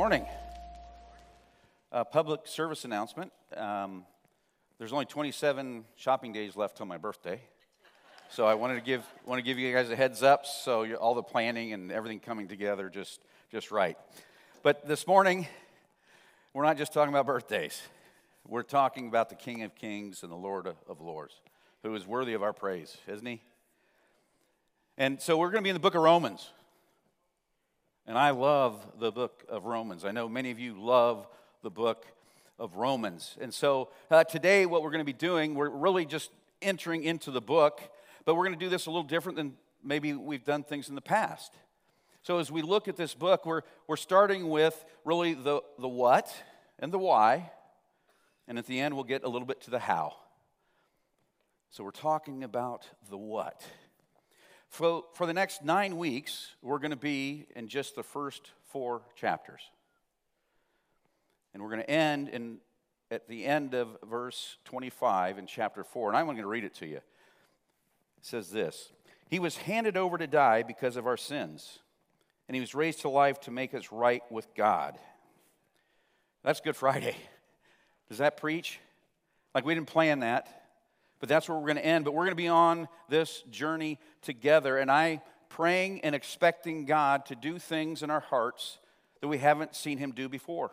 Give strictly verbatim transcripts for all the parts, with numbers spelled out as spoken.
morning. A public service announcement. Um, there's only twenty-seven shopping days left till my birthday. So I wanted to give want to give you guys a heads up, so you're, all the planning and everything coming together just, just right. But this morning, we're not just talking about birthdays. We're talking about the King of Kings and the Lord of Lords, who is worthy of our praise, isn't he? And so we're going to be in the book of Romans. And I love the book of Romans. I know many of you love the book of Romans. And so uh, today what we're going to be doing, we're really just entering into the book, but we're going to do this a little different than maybe we've done things in the past. So as we look at this book, we're, we're starting with really the, the what and the why, and at the end we'll get a little bit to the how. So we're talking about the what. For, for the next nine weeks, we're going to be in just the first four chapters. And we're going to end in, at the end of verse twenty-five in chapter four. And I'm going to read it to you. It says this: He was handed over to die because of our sins, and he was raised to life to make us right with God. That's Good Friday. Does that preach? Like, we didn't plan that. But that's where we're going to end. But we're going to be on this journey together. And I'm praying and expecting God to do things in our hearts that we haven't seen him do before.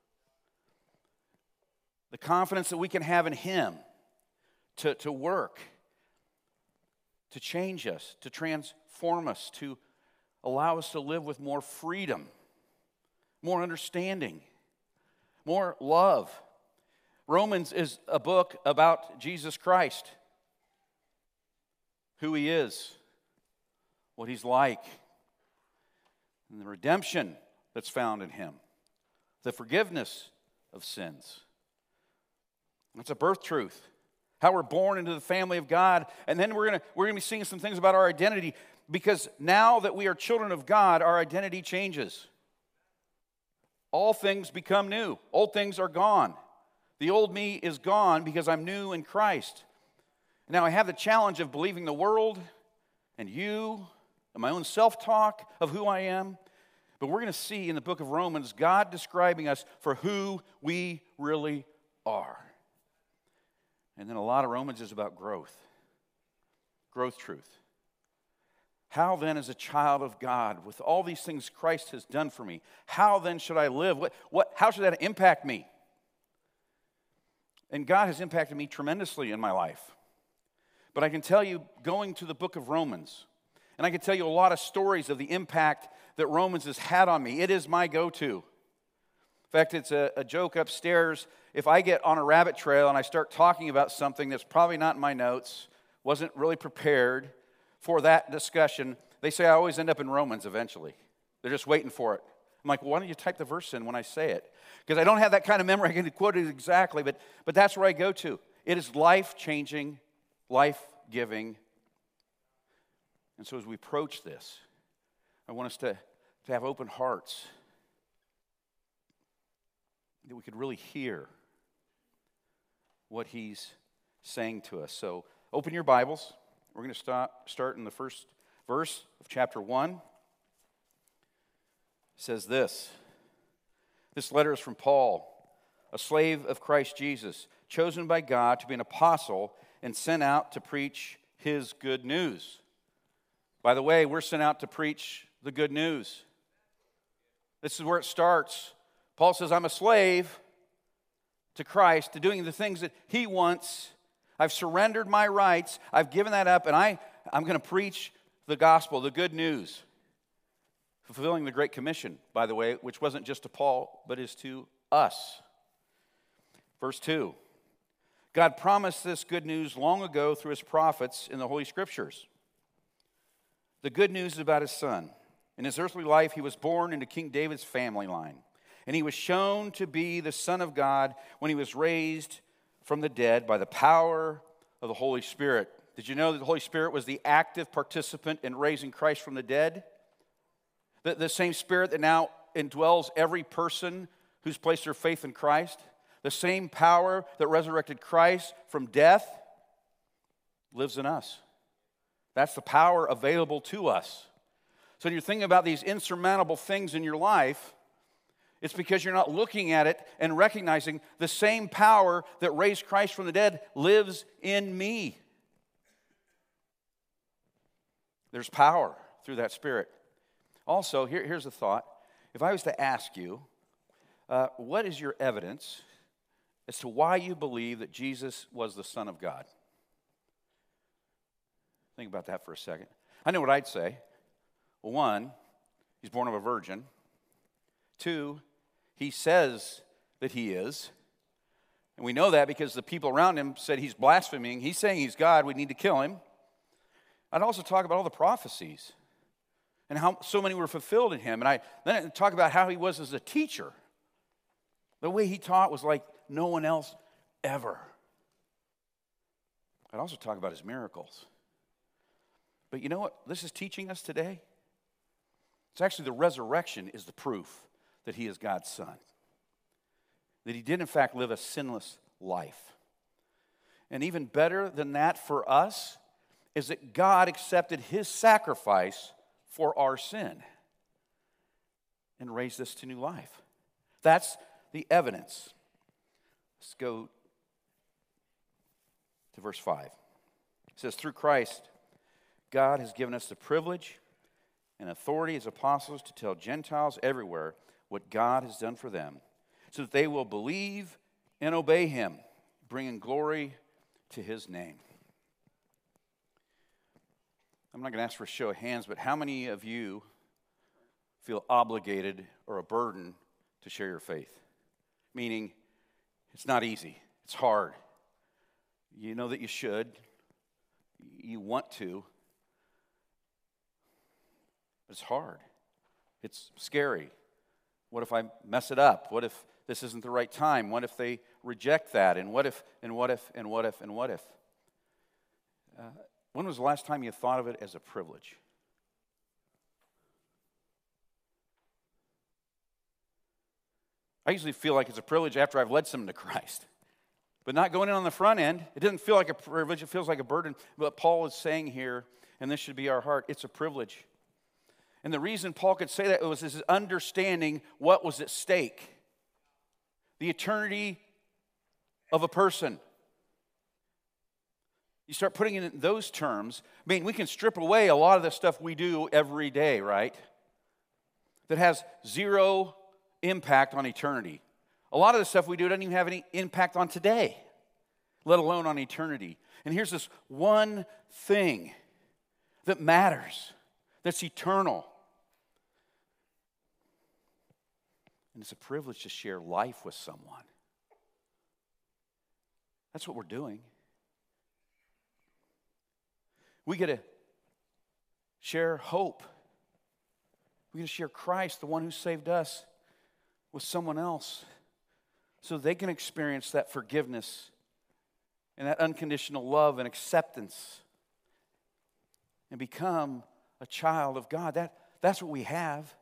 The confidence that we can have in him to, to work, to change us, to transform us, to allow us to live with more freedom, more understanding, more love. Romans is a book about Jesus Christ, who he is, what he's like, and the redemption that's found in him, the forgiveness of sins. That's a birth truth, how we're born into the family of God. And then we're going to we're going to be seeing some things about our identity, because now that we are children of God, our identity changes. All things become new. Old things are gone. The old me is gone because I'm new in Christ. Now I have the challenge of believing the world and you and my own self-talk of who I am. But we're going to see in the book of Romans God describing us for who we really are. And then a lot of Romans is about growth. Growth truth. How then, as a child of God, with all these things Christ has done for me, how then should I live? What, what, how should that impact me? And God has impacted me tremendously in my life. But I can tell you, going to the book of Romans, and I can tell you a lot of stories of the impact that Romans has had on me. It is my go-to. In fact, it's a, a joke upstairs. If I get on a rabbit trail and I start talking about something that's probably not in my notes, wasn't really prepared for that discussion, they say I always end up in Romans eventually. They're just waiting for it. I'm like, well, why don't you type the verse in when I say it? Because I don't have that kind of memory. I can quote it exactly, but, but that's where I go to. It is life-changing, life-giving. And so as we approach this, I want us to, to have open hearts, that we could really hear what he's saying to us. So open your Bibles. We're going to start, start in the first verse of chapter one. It says this: This letter is from Paul, a slave of Christ Jesus, chosen by God to be an apostle and sent out to preach his good news. By the way, we're sent out to preach the good news. This is where it starts. Paul says, I'm a slave to Christ, to doing the things that he wants. I've surrendered my rights. I've given that up, and I, I'm going to preach the gospel, the good news. Fulfilling the Great Commission, by the way, which wasn't just to Paul, but is to us. Verse two. God promised this good news long ago through his prophets in the Holy Scriptures. The good news is about his son. In his earthly life, he was born into King David's family line. And he was shown to be the Son of God when he was raised from the dead by the power of the Holy Spirit. Did you know that the Holy Spirit was the active participant in raising Christ from the dead? The, the same Spirit that now indwells every person who's placed their faith in Christ. The same power that resurrected Christ from death lives in us. That's the power available to us. So when you're thinking about these insurmountable things in your life, It's because you're not looking at it and recognizing the same power that raised Christ from the dead lives in me. There's power through that Spirit. Also, here, here's a thought. If I was to ask you, uh, what is your evidence as to why you believe that Jesus was the Son of God? Think about that for a second. I know what I'd say. Well, one, he's born of a virgin. Two, he says that he is. And we know that because the people around him said he's blaspheming. He's saying he's God. We need to kill him. I'd also talk about all the prophecies and how so many were fulfilled in him. And I then I'd talk about how he was as a teacher. The way he taught was like no one else ever. I'd also talk about his miracles. But you know what this is teaching us today? It's actually the resurrection is the proof that he is God's Son. That he did in fact live a sinless life. And even better than that for us is that God accepted his sacrifice for our sin and raised us to new life. That's the evidence. Let's go to verse five. It says, through Christ, God has given us the privilege and authority as apostles to tell Gentiles everywhere what God has done for them, so that they will believe and obey him, bringing glory to his name. I'm not going to ask for a show of hands, but how many of you feel obligated or a burden to share your faith? Meaning, it's not easy. It's hard. You know that you should. You want to. But it's hard. It's scary. What if I mess it up? What if this isn't the right time? What if they reject that? And what if, and what if, and what if, and what if? Uh, when was the last time you thought of it as a privilege? I usually feel like it's a privilege after I've led someone to Christ. But not going in on the front end. It doesn't feel like a privilege. It feels like a burden. But Paul is saying here, and this should be our heart, it's a privilege. And the reason Paul could say that was his understanding what was at stake. The eternity of a person. You start putting it in those terms. I mean, we can strip away a lot of the stuff we do every day, right? That has zero impact on eternity. A lot of the stuff we do doesn't even have any impact on today, let alone on eternity. And here's this one thing that matters, that's eternal. And it's a privilege to share life with someone. That's what we're doing. We get to share hope. We get to share Christ, the one who saved us, with someone else so they can experience that forgiveness and that unconditional love and acceptance and become a child of God. That, that's what we have.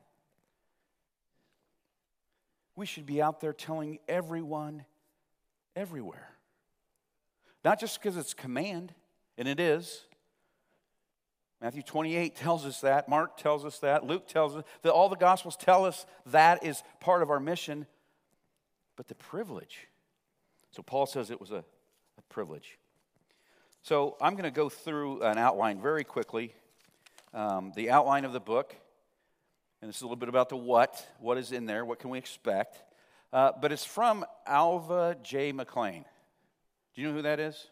We should be out there telling everyone, everywhere. Not just because it's command, and it is. Matthew twenty-eight tells us that. Mark tells us that. Luke tells us that. All the Gospels tell us that is part of our mission. But the privilege. So Paul says it was a, a privilege. So I'm going to go through an outline very quickly. Um, the outline of the book. And this is a little bit about the what. What is in there? What can we expect? Uh, but it's from Alva J. McClain. Do you know who that is?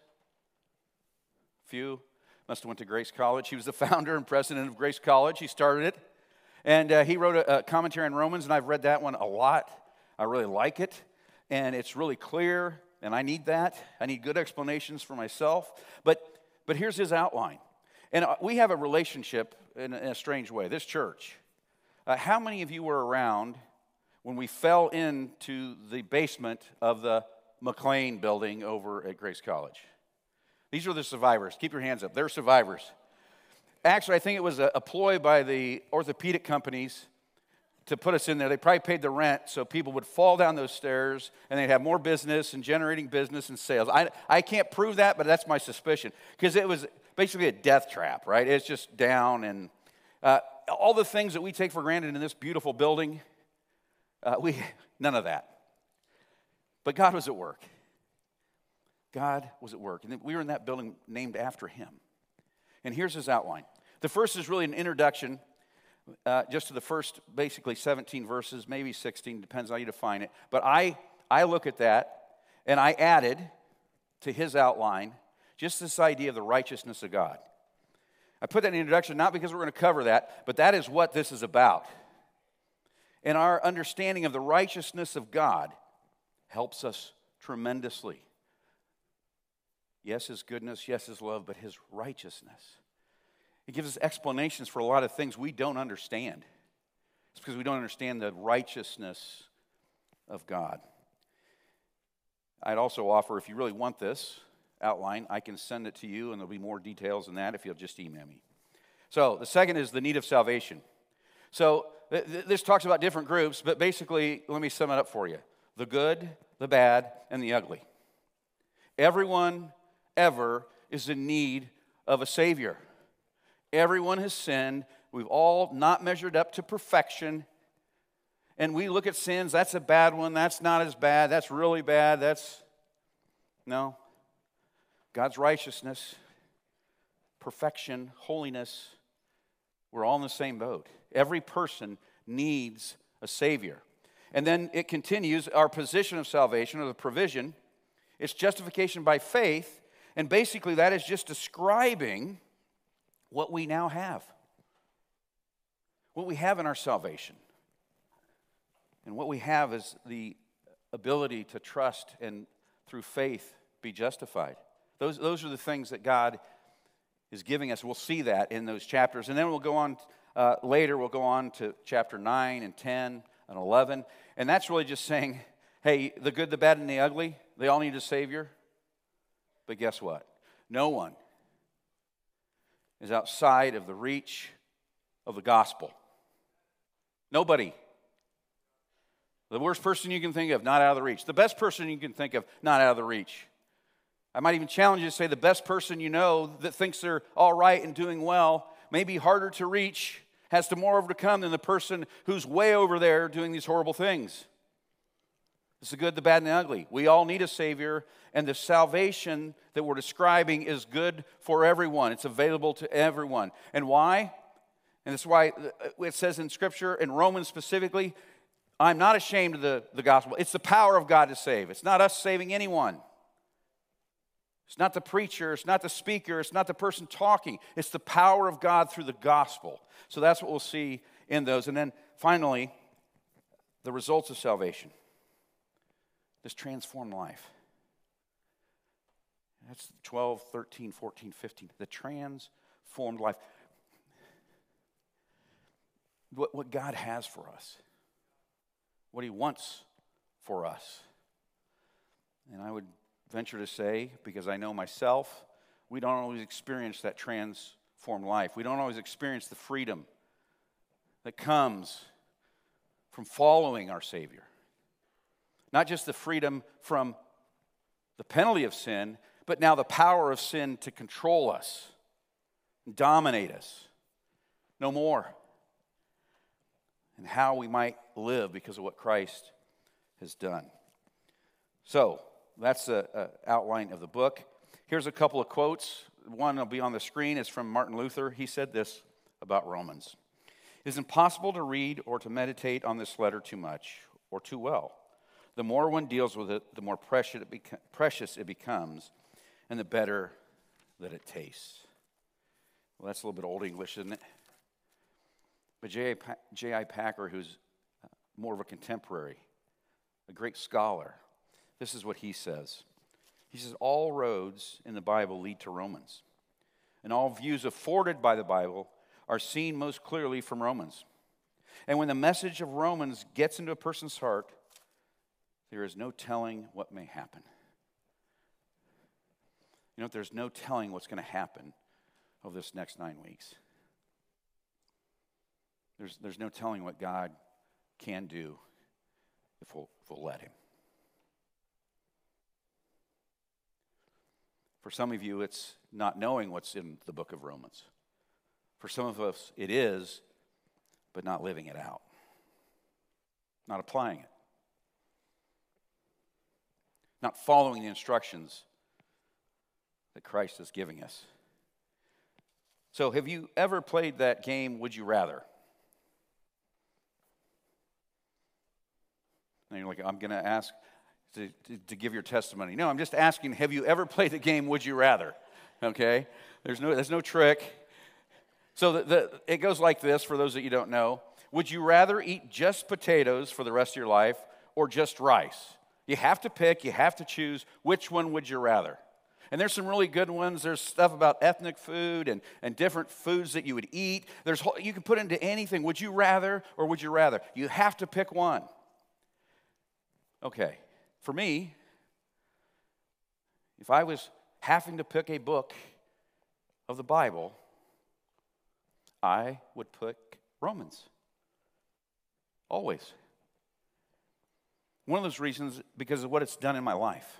Few. Must have went to Grace College. He was the founder and president of Grace College. He started it. And uh, he wrote a, a commentary on Romans, and I've read that one a lot. I really like it. And it's really clear, and I need that. I need good explanations for myself. But but here's his outline. And uh, we have a relationship in a, in a strange way. This church. Uh, how many of you were around when we fell into the basement of the McLean building over at Grace College? These are the survivors. Keep your hands up. They're survivors. Actually, I think it was a, a ploy by the orthopedic companies to put us in there. They probably paid the rent so people would fall down those stairs and they'd have more business and generating business and sales. I, I can't prove that, but that's my suspicion. Because it was basically a death trap, right? It's just down and uh, all the things that we take for granted in this beautiful building, Uh, we none of that. But God was at work. God was at work. And we were in that building named after him. And here's his outline. The first is really an introduction uh, just to the first basically seventeen verses, maybe sixteen, depends on how you define it. But I, I look at that and I added to his outline just this idea of the righteousness of God. I put that in the introduction not because we're going to cover that, but that is what this is about. And our understanding of the righteousness of God helps us tremendously. Yes, his goodness, yes, his love, but his righteousness. It gives us explanations for a lot of things we don't understand. It's because we don't understand the righteousness of God. I'd also offer, if you really want this outline, I can send it to you, and there'll be more details than that if you'll just email me. So the second is the need of salvation. So th- th- this talks about different groups, but basically, let me sum it up for you. The good, the bad, and the ugly. Everyone ever is in need of a Savior. Everyone has sinned. We've all not measured up to perfection. And we look at sins, that's a bad one, that's not as bad, that's really bad, that's... No. God's righteousness, perfection, holiness, we're all in the same boat. Every person needs a Savior. And then it continues, our position of salvation, or the provision, it's justification by faith, and basically that is just describing what we now have. What we have in our salvation. And what we have is the ability to trust and through faith be justified. Those, those are the things that God is giving us. We'll see that in those chapters. And then we'll go on, uh, later we'll go on to chapter nine and ten and eleven. And that's really just saying, hey, the good, the bad, and the ugly, they all need a Savior. But guess what? No one is outside of the reach of the gospel. Nobody. The worst person you can think of, not out of the reach. The best person you can think of, not out of the reach. I might even challenge you to say the best person you know that thinks they're all right and doing well may be harder to reach, has to more overcome than the person who's way over there doing these horrible things. It's the good, the bad, and the ugly. We all need a Savior, and the salvation that we're describing is good for everyone. It's available to everyone. And why? And that's why it says in Scripture, in Romans specifically, I'm not ashamed of the, the gospel. It's the power of God to save. It's not us saving anyone. It's not the preacher, it's not the speaker, it's not the person talking. It's the power of God through the gospel. So that's what we'll see in those. And then finally, the results of salvation. This transformed life. That's twelve, thirteen, fourteen, fifteen. The transformed life. What, what God has for us. What he wants for us. And I would venture to say, because I know myself, we don't always experience that transformed life. We don't always experience the freedom that comes from following our Savior. Not just the freedom from the penalty of sin, but now the power of sin to control us, dominate us. No more. And how we might live because of what Christ has done. So, that's an outline of the book. Here's a couple of quotes. One will be on the screen. It's from Martin Luther. He said this about Romans. It is impossible to read or to meditate on this letter too much or too well. The more one deals with it, the more precious it, beca- precious it becomes, and the better that it tastes. Well, that's a little bit old English, isn't it? But J I Packer, who's more of a contemporary, a great scholar, this is what he says. He says, all roads in the Bible lead to Romans. And all views afforded by the Bible are seen most clearly from Romans. And when the message of Romans gets into a person's heart, there is no telling what may happen. You know, there's no telling what's going to happen over this next nine weeks. There's, there's no telling what God can do if we'll, if we'll let him. For some of you, it's not knowing what's in the book of Romans. For some of us, it is, but not living it out. not applying it, not following the instructions that Christ is giving us. So have you ever played that game, Would You Rather? And you're like, I'm going to ask to, to, to give your testimony. No, I'm just asking, have you ever played the game, Would You Rather? Okay? There's no, there's no trick. So the, the, it goes like this, for those that you don't know. Would you rather eat just potatoes for the rest of your life or just rice? You have to pick, you have to choose. Which one would you rather? And there's some really good ones. There's stuff about ethnic food and, and different foods that you would eat. There's you can put into anything. Would you rather or would you rather? You have to pick one. Okay, for me, if I was having to pick a book of the Bible, I would pick Romans. Always. One of those reasons, because of what it's done in my life.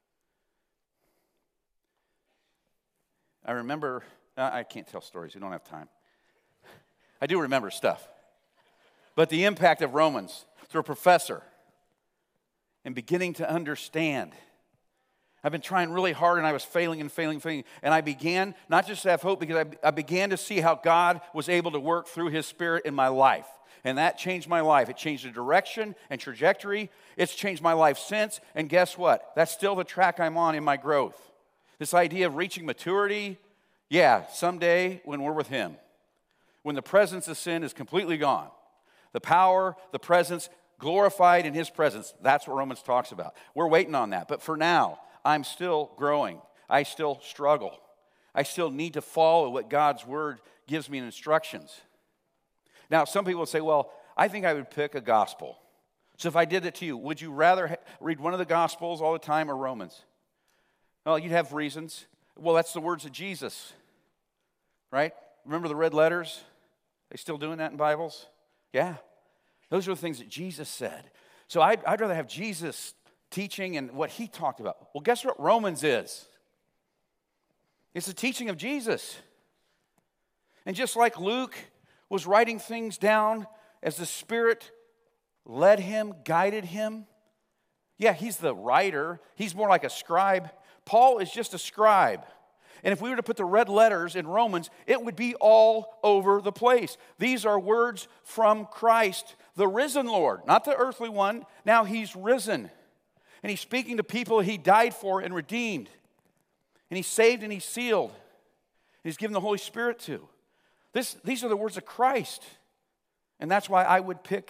I remember, I can't tell stories, we don't have time. I do remember stuff. But the impact of Romans through a professor and beginning to understand. I've been trying really hard and I was failing and failing, failing. And I began not just to have hope, because I, I began to see how God was able to work through His Spirit in my life. And that changed my life. It changed the direction and trajectory. It's changed my life since. And guess what? That's still the track I'm on in my growth. This idea of reaching maturity, yeah, someday when we're with Him. When the presence of sin is completely gone. The power, the presence, glorified in His presence. That's what Romans talks about. We're waiting on that. But for now, I'm still growing. I still struggle. I still need to follow what God's Word gives me in instructions. Now, some people will say, well, I think I would pick a gospel. So if I did it to you, would you rather ha- read one of the Gospels all the time or Romans? Well, you'd have reasons. Well, that's the words of Jesus, right? Remember the red letters? They still doing that in Bibles? Yeah. Those are the things that Jesus said. So I'd, I'd rather have Jesus teaching and what He talked about. Well, guess what Romans is? It's the teaching of Jesus. And just like Luke was writing things down as the Spirit led him, guided him. Yeah, he's the writer. He's more like a scribe. Paul is just a scribe. And if we were to put the red letters in Romans, it would be all over the place. These are words from Christ, the risen Lord, not the earthly one. Now He's risen. And He's speaking to people He died for and redeemed. And He saved and He sealed. And He's given the Holy Spirit to. This, these are the words of Christ. And that's why I would pick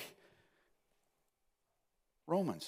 Romans.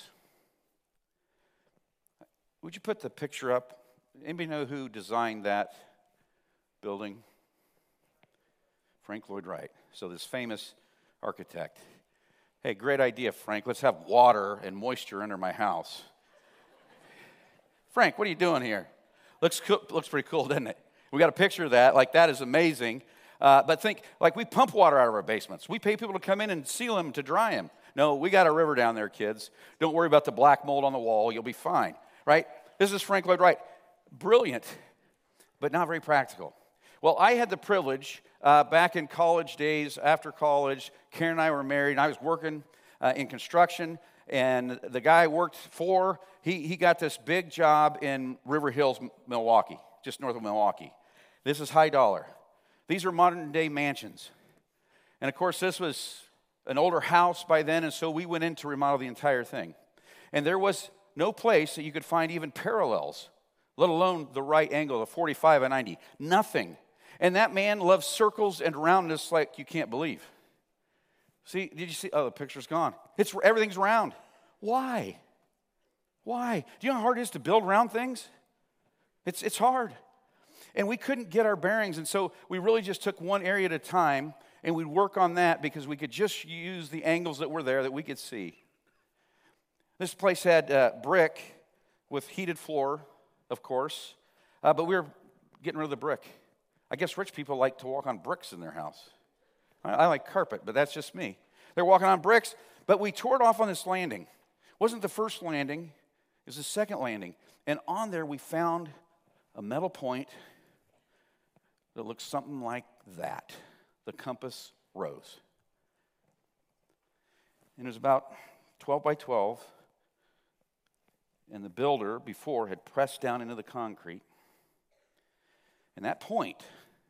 Would you put the picture up? Anybody know who designed that building? Frank Lloyd Wright. So this famous architect. Hey, great idea, Frank. Let's have water and moisture under my house. Frank, what are you doing here? Looks cool, looks pretty cool, doesn't it? We got a picture of that. Like, that is amazing. Uh, but think, like, we pump water out of our basements. We pay people to come in and seal them to dry them. No, we got a river down there, kids. Don't worry about the black mold on the wall. You'll be fine, right? This is Frank Lloyd Wright. Brilliant, but not very practical. Well, I had the privilege uh, back in college days, after college, Karen and I were married, and I was working uh, in construction, and the guy I worked for, he, he got this big job in River Hills, Milwaukee, just north of Milwaukee. This is high dollar. These are modern-day mansions. And, of course, this was an older house by then, and so we went in to remodel the entire thing. And there was no place that you could find even parallels, let alone the right angle, the forty-five and ninety. Nothing. And that man loves circles and roundness like you can't believe. See, did you see? Oh, the picture's gone. It's everything's round. Why? Why? Do you know how hard it is to build round things? It's, it's hard. And we couldn't get our bearings, and so we really just took one area at a time, and we'd work on that because we could just use the angles that were there that we could see. This place had uh, brick with heated floor, of course, uh, but we were getting rid of the brick. I guess rich people like to walk on bricks in their house. I, I like carpet, but that's just me. They're walking on bricks, but we tore it off on this landing. It wasn't the first landing, it was the second landing. And on there we found a metal point that looks something like that, the compass rose. And it was about twelve by twelve, and the builder before had pressed down into the concrete. And that point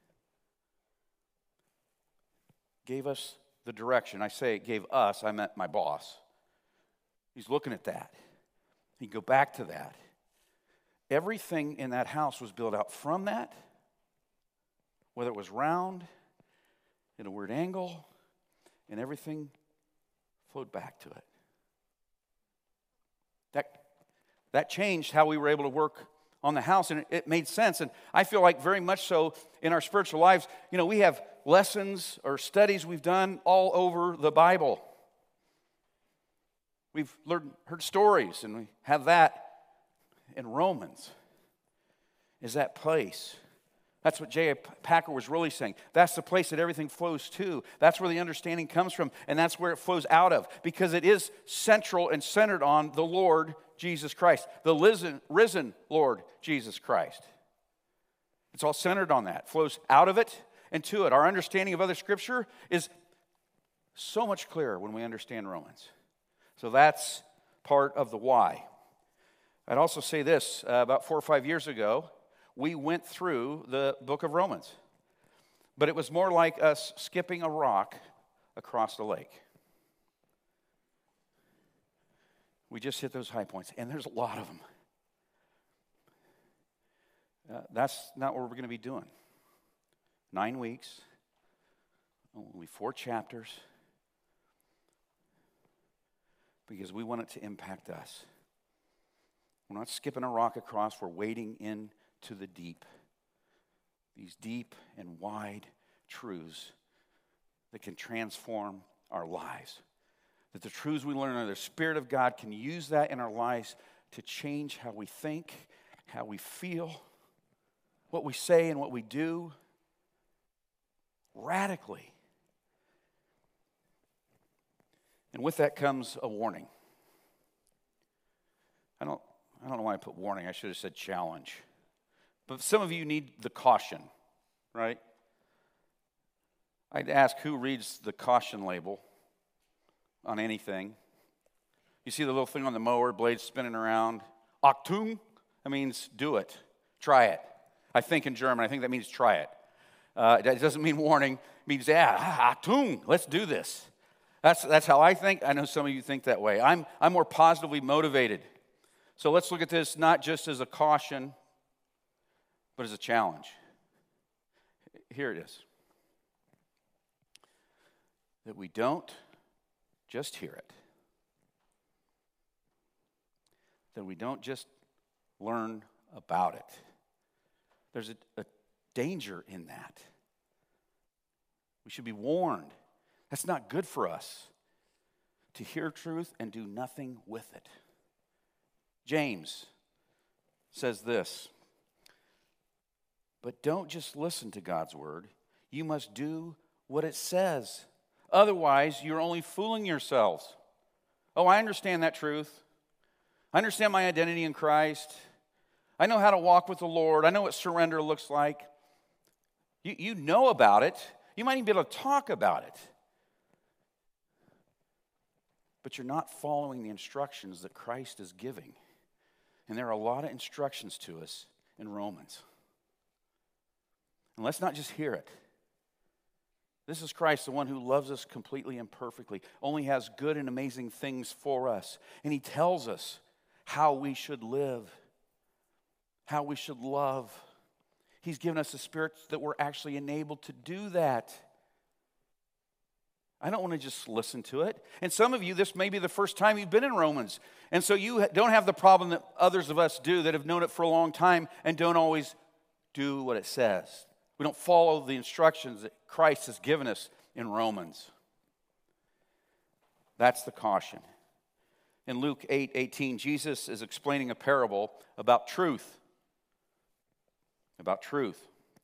gave us the direction. I say it gave us, I meant my boss. He's looking at that. He'd go back to that. Everything in that house was built out from that, whether it was round, in a weird angle, and everything flowed back to it. That, that changed how we were able to work on the house, and it, it made sense. And I feel like very much so in our spiritual lives, you know, we have lessons or studies we've done all over the Bible. We've learned, heard stories, and we have that in Romans. Is that place. That's what J A. Packer was really saying. That's the place that everything flows to. That's where the understanding comes from, and that's where it flows out of, because it is central and centered on the Lord Jesus Christ, the risen, risen Lord Jesus Christ. It's all centered on that. It flows out of it and to it. Our understanding of other Scripture is so much clearer when we understand Romans. So that's part of the why. I'd also say this, uh, about four or five years ago, we went through the book of Romans. But it was more like us skipping a rock across the lake. We just hit those high points, and there's a lot of them. Uh, that's not what we're going to be doing. Nine weeks, only four chapters, because we want it to impact us. We're not skipping a rock across, we're wading into the deep. These deep and wide truths that can transform our lives. That the truths we learn of the Spirit of God can use that in our lives to change how we think, how we feel, what we say and what we do, radically. And with that comes a warning. I don't, I don't know why I put warning. I should have said challenge. But some of you need the caution, right? I'd ask who reads the caution label on anything. You see the little thing on the mower, blades spinning around. Achtung, that means do it, try it. I think in German, I think that means try it. Uh, it doesn't mean warning, it means, yeah, Achtung, let's do this. That's, that's how I think. I know some of you think that way. I'm, I'm more positively motivated. So let's look at this not just as a caution, but as a challenge. Here it is. That we don't just hear it. That we don't just learn about it. There's a, a danger in that. We should be warned. That's not good for us to hear truth and do nothing with it. James says this, but don't just listen to God's word. You must do what it says. Otherwise, you're only fooling yourselves. Oh, I understand that truth. I understand my identity in Christ. I know how to walk with the Lord. I know what surrender looks like. You, you know about it. You might even be able to talk about it. But you're not following the instructions that Christ is giving. And there are a lot of instructions to us in Romans. And let's not just hear it. This is Christ, the one who loves us completely and perfectly, only has good and amazing things for us. And he tells us how we should live, how we should love. He's given us a spirit that we're actually enabled to do that. I don't want to just listen to it. And some of you, this may be the first time you've been in Romans. And so you don't have the problem that others of us do that have known it for a long time and don't always do what it says. We don't follow the instructions that Christ has given us in Romans. That's the caution. In Luke eight eighteen, Jesus is explaining a parable about truth. About truth.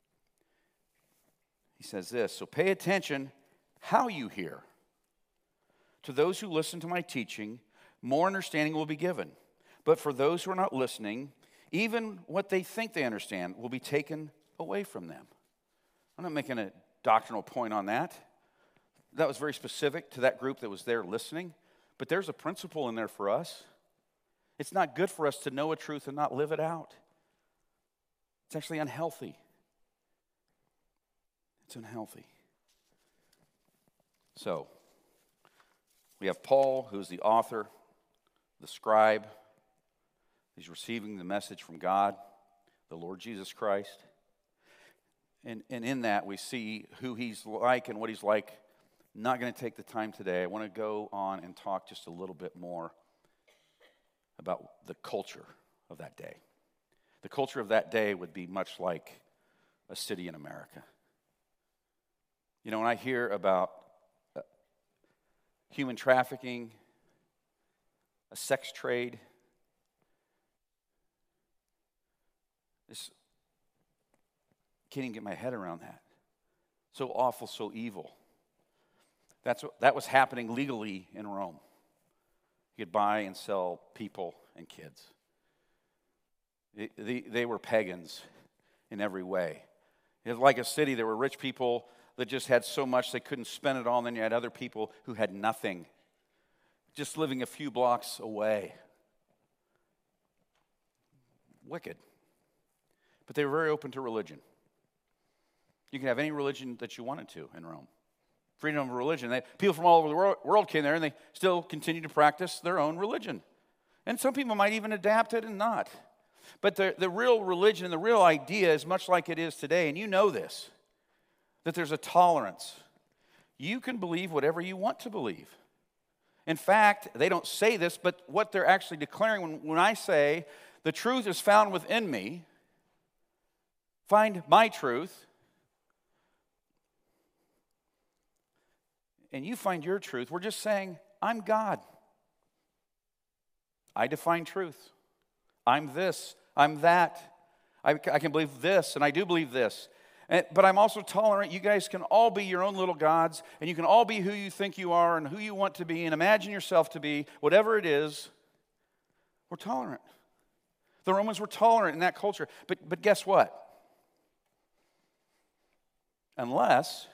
He says this, so pay attention how you hear. To those who listen to my teaching, more understanding will be given. But for those who are not listening, even what they think they understand will be taken away from them. I'm not making a doctrinal point on that. That was very specific to that group that was there listening. But there's a principle in there for us. It's not good for us to know a truth and not live it out. It's actually unhealthy. It's unhealthy. So, we have Paul, who's the author, the scribe. He's receiving the message from God, the Lord Jesus Christ. And, and in that, we see who he's like and what he's like. I'm not going to take the time today. I want to go on and talk just a little bit more about the culture of that day. The culture of that day would be much like a city in America. You know, when I hear about uh, human trafficking, a sex trade, this can't even get my head around that. So awful, so evil. That's what, that was happening legally in Rome. You could buy and sell people and kids. They, they, they were pagans in every way. It was like a city. There were rich people that just had so much they couldn't spend it all, and then you had other people who had nothing, just living a few blocks away. Wicked. But they were very open to religion. You could have any religion that you wanted to in Rome. Freedom of religion. They, people from all over the world, world came there, and they still continue to practice their own religion. And some people might even adapt it and not. But the, the real religion, the real idea is much like it is today, and you know this, that there's a tolerance. You can believe whatever you want to believe. In fact, they don't say this, but what they're actually declaring when, when I say, the truth is found within me, find my truth, and you find your truth, we're just saying, I'm God. I define truth. I'm this, I'm that. I, I can believe this, and I do believe this. And, but I'm also tolerant. You guys can all be your own little gods, and you can all be who you think you are and who you want to be and imagine yourself to be, whatever it is. We're tolerant. The Romans were tolerant in that culture. But, but guess what? Unless,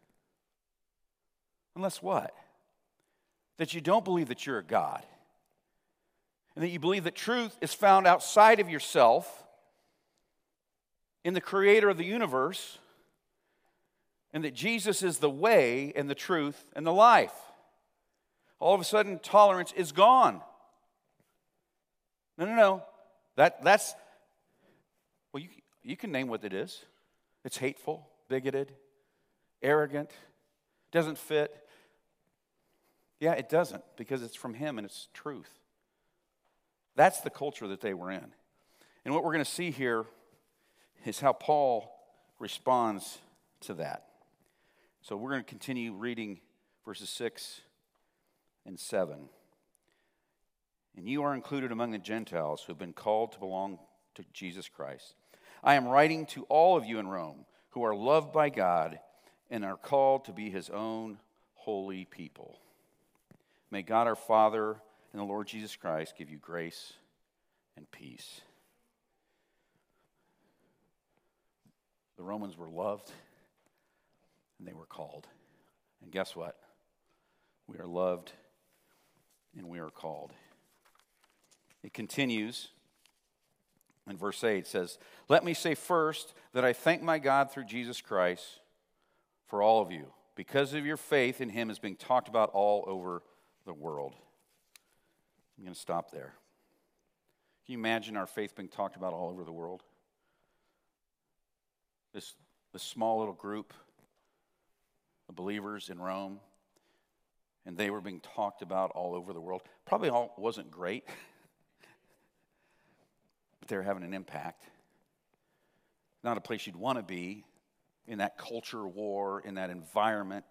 unless what? That you don't believe that you're a God. And that you believe that truth is found outside of yourself, in the creator of the universe, and that Jesus is the way and the truth and the life. All of a sudden, tolerance is gone. No, no, no. That, that's, well, you, you can name what it is. It's hateful, bigoted, arrogant, doesn't fit. Yeah, it doesn't, because it's from him and it's truth. That's the culture that they were in. And what we're going to see here is how Paul responds to that. So we're going to continue reading verses six and seven. And you are included among the Gentiles who have been called to belong to Jesus Christ. I am writing to all of you in Rome who are loved by God and are called to be his own holy people. May God our Father and the Lord Jesus Christ give you grace and peace. The Romans were loved and they were called. And guess what? We are loved and we are called. It continues in verse eight. It says, let me say first that I thank my God through Jesus Christ for all of you, because of your faith in him is being talked about all over the world. I'm going to stop there. Can you imagine our faith being talked about all over the world? This, this small little group of believers in Rome, and they were being talked about all over the world. Probably all wasn't great, but they were having an impact. Not a place you'd want to be in that culture war, in that environment.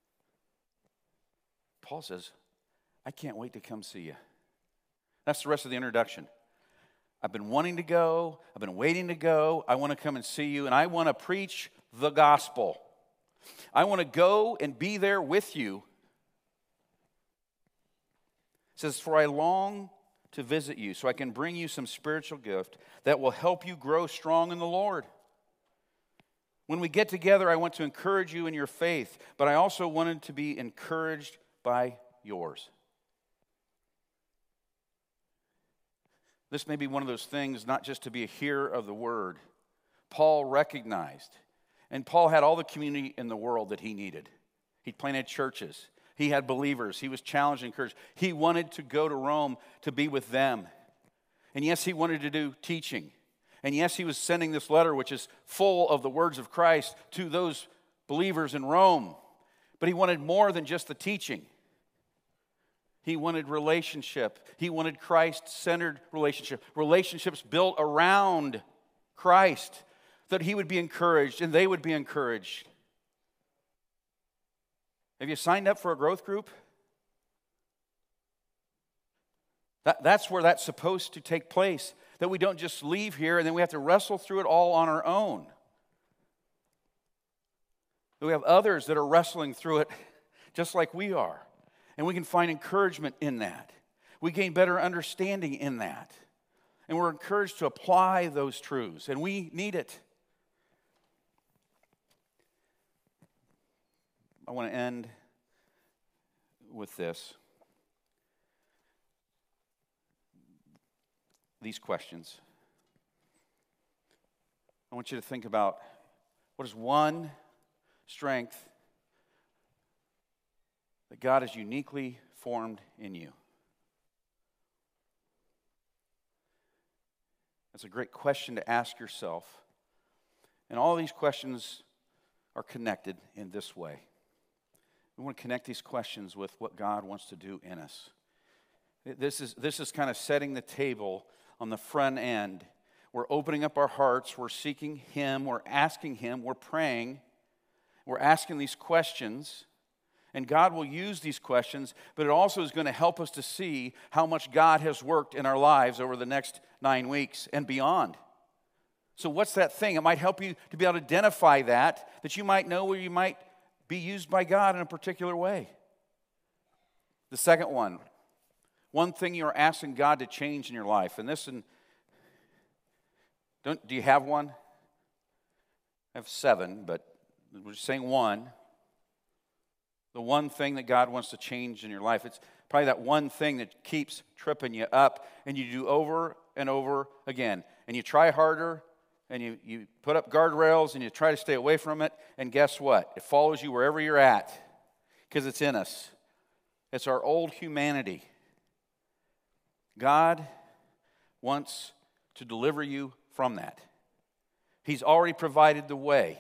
Paul says, I can't wait to come see you. That's the rest of the introduction. I've been wanting to go. I've been waiting to go. I want to come and see you, and I want to preach the gospel. I want to go and be there with you. It says, for I long to visit you so I can bring you some spiritual gift that will help you grow strong in the Lord. When we get together, I want to encourage you in your faith, but I also wanted to be encouraged by yours. This may be one of those things, not just to be a hearer of the word. Paul recognized, and Paul had all the community in the world that he needed. He planted churches. He had believers. He was challenged and encouraged. He wanted to go to Rome to be with them. And yes, he wanted to do teaching. And yes, he was sending this letter, which is full of the words of Christ, to those believers in Rome. But he wanted more than just the teaching. He wanted relationship. He wanted Christ-centered relationship. Relationships built around Christ, that he would be encouraged and they would be encouraged. Have you signed up for a growth group? That, that's where that's supposed to take place. That we don't just leave here and then we have to wrestle through it all on our own. That we have others that are wrestling through it just like we are. And we can find encouragement in that. We gain better understanding in that. And we're encouraged to apply those truths. And we need it. I want to end with this. These questions. I want you to think about what is one strength that God has uniquely formed in you. That's a great question to ask yourself. And all these questions are connected in this way. We want to connect these questions with what God wants to do in us. This is, this is kind of setting the table on the front end. We're opening up our hearts. We're seeking Him. We're asking Him. We're praying. We're asking these questions. And God will use these questions, but it also is going to help us to see how much God has worked in our lives over the next nine weeks and beyond. So what's that thing? It might help you to be able to identify that, that you might know where you might be used by God in a particular way. The second one, one thing you're asking God to change in your life. And this, and don't, do you have one? I have seven, but we're just saying one. The one thing that God wants to change in your life. It's probably that one thing that keeps tripping you up and you do over and over again. And you try harder and you, you put up guardrails and you try to stay away from it. And guess what? It follows you wherever you're at because it's in us. It's our old humanity. God wants to deliver you from that. He's already provided the way.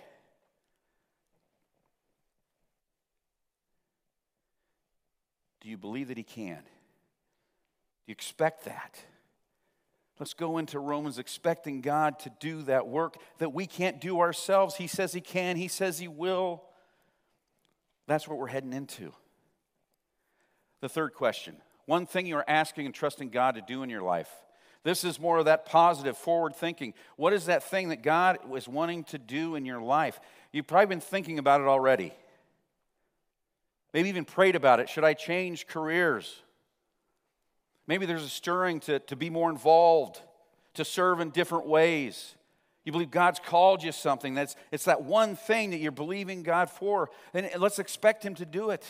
Do you believe that He can? Do you expect that? Let's go into Romans expecting God to do that work that we can't do ourselves. He says He can. He says He will. That's what we're heading into. The third question. One thing you're asking and trusting God to do in your life. This is more of that positive, forward thinking. What is that thing that God is wanting to do in your life? You've probably been thinking about it already. Maybe even prayed about it. Should I change careers? Maybe there's a stirring to, to be more involved, to serve in different ways. You believe God's called you something. That's, it's that one thing that you're believing God for. And let's expect Him to do it.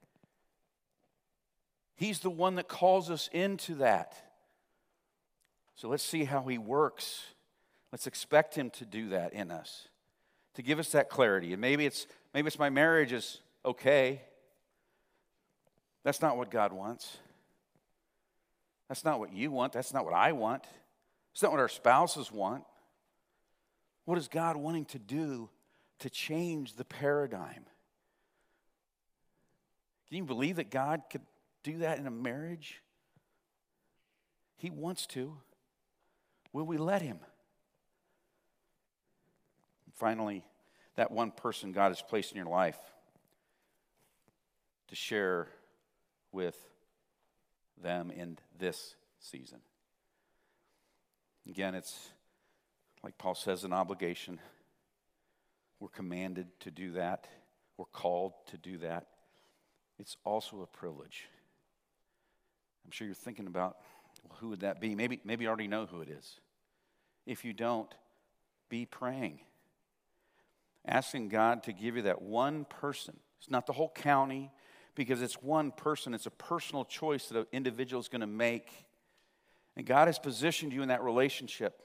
He's the one that calls us into that. So let's see how He works. Let's expect Him to do that in us, to give us that clarity. And maybe it's, maybe it's my marriage is okay. That's not what God wants. That's not what you want. That's not what I want. It's not what our spouses want. What is God wanting to do to change the paradigm? Can you believe that God could do that in a marriage? He wants to. Will we let Him? Finally, that one person God has placed in your life to share with them in this season. Again, it's like Paul says, an obligation. We're commanded to do that. We're called to do that. It's also a privilege. I'm sure you're thinking about, well, who would that be? Maybe, maybe you already know who it is. If you don't, be praying. Asking God to give you that one person. It's not the whole county, because it's one person. It's a personal choice that an individual is going to make. And God has positioned you in that relationship.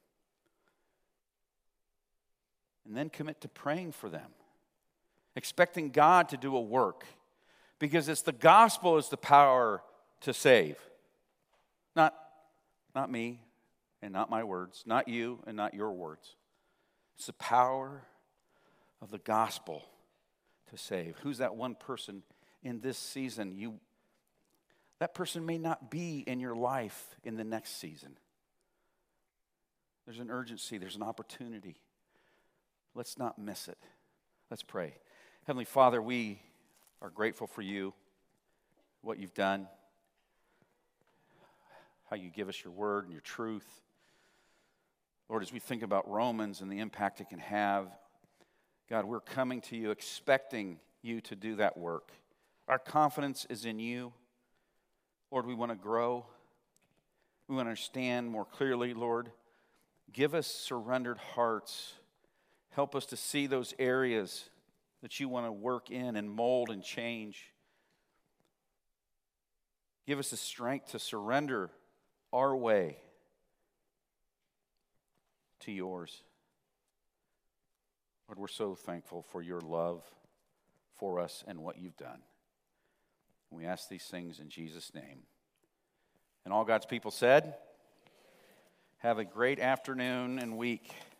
And then commit to praying for them, expecting God to do a work, because it's the gospel is the power to save. Not, not me and not my words, not you and not your words. It's the power of the gospel to save. Who's that one person in this season? You, that person may not be in your life in the next season. There's an urgency, there's an opportunity. Let's not miss it. Let's pray. Heavenly Father, we are grateful for you, what you've done, how you give us your word and your truth. Lord, as we think about Romans and the impact it can have, God, we're coming to you expecting you to do that work. Our confidence is in you. Lord, we want to grow. We want to understand more clearly, Lord. Give us surrendered hearts. Help us to see those areas that you want to work in and mold and change. Give us the strength to surrender our way to yours. Lord, we're so thankful for your love for us and what you've done. We ask these things in Jesus' name. And all God's people said, have a great afternoon and week.